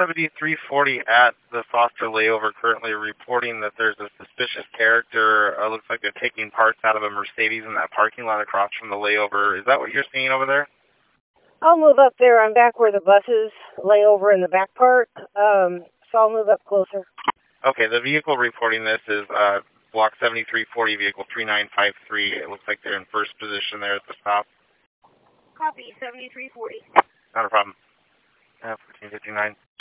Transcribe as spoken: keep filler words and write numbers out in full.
seventy-three forty at the Foster layover currently reporting that there's a suspicious character. Uh, looks like they're taking parts out of a Mercedes in that parking lot across from the layover. Is that what you're seeing over there? I'll move up there. I'm back where the buses lay over in the back part, um, so I'll move up closer. Okay, the vehicle reporting this is uh, block seventy-three forty, vehicle three nine five three. It looks like they're in first position there at the stop. Copy, seventy-three forty. Not a problem. Uh, fourteen fifty-nine.